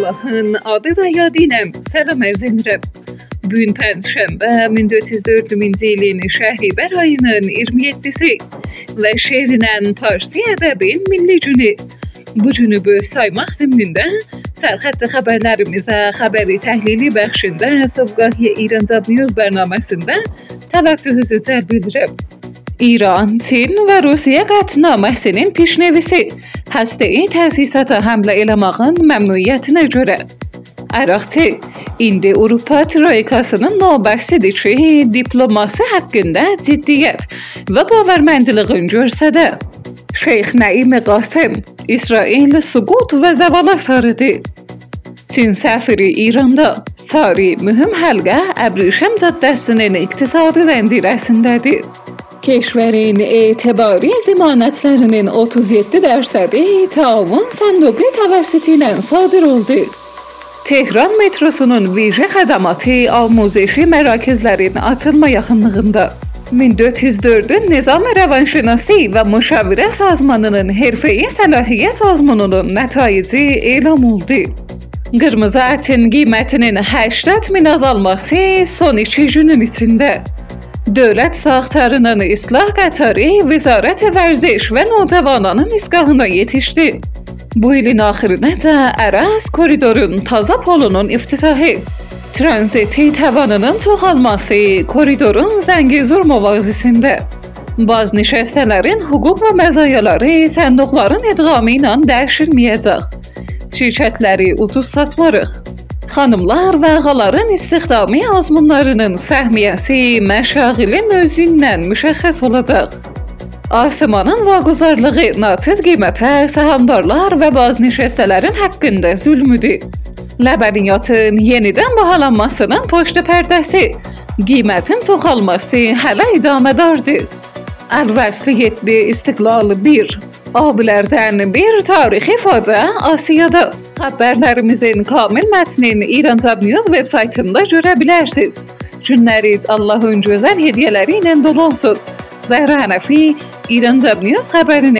Allah'ın adı və yad ilə salam arz edirəm. Bugün Pənşənbə 1404-cü ilin Şəhribər ayının 27-si və şeirinən Parsi ədəbin milli günü. Bu günü böyük saymaq zimnində sərxəttə xəbərlərimizə xəbəri təhlili bəxşində Sovqahiyə İran News bərnaməsində təvəccühünüzü cəlb edirəm. İran, Çin və Rusiya qətnaməsinin pişnevisi həstəyi təsisata həmlə eləmağın məmnuniyyətinə görə. Əraqçı, indi Avropa Troikasının növbəxsidici diplomasi haqqında ciddiyyət və bavərməndiliğin görsədə. Şeyx Nəim Qasım, İsrail süqut və zəvala sarıdı. Çin səfiri İranda sari mühüm həlqə Əbrişəm caddəsinin iqtisadi zəncirəsindədir. Keşverin etibari zəmanətlərinin 37% Taavun Sənduqu təvəssütü ilə sadır oldu. Tehran metrosunun vijə xədəmatı amuzişi mərakizlərin açılma yaxınlığında. 1404-ün Nizam Rəvanşinasi və Müşavirə Sazmanının Herfeyi Səlahiyyət Azmununun nətaici elan oldu. Qırmızı ətin qiymətinin 80.000 azalması son 2 günün içində. Dövlət saxtarının islah qatarı Vizarət Vərziş və Navcavananın isgahına yetişdi. Bu ilin axırına da Əraz koridorun taza polunun iftitahı, tranziti tavanının çoxalması koridorun Zəngizur muvazisində. Baznişəstələrin hüquq və məzayaları sənduqların idğamı ilə dəyişilməyəcək. Şirkətləri ucuz satmarıq. Xanımlar və ağaların istihdamı azmunlarının səhmiyyəsi məşağilin özündən müşəxəs olacaq. Asimanın vaquzarlığı naçiz qiymətə səhamdarlar və baznişəstələrin haqqında zülmüdür. Ləbəniyyatın yenidən bahalanmasının poçta pərdəsi, qiymətin çoxalması hələ idamədardır. Əl-Vəsli 7 İstiqlal 1 Abilərdən bir tarixi facia Asiyada. Xəbərlərimizin kamil mətnin İran News veb-saytında görə bilərsiniz. Günləriniz Allahın gözəl hediyələri ilə dolu olsun. Zəhra Hənəfi, İran News xəbərini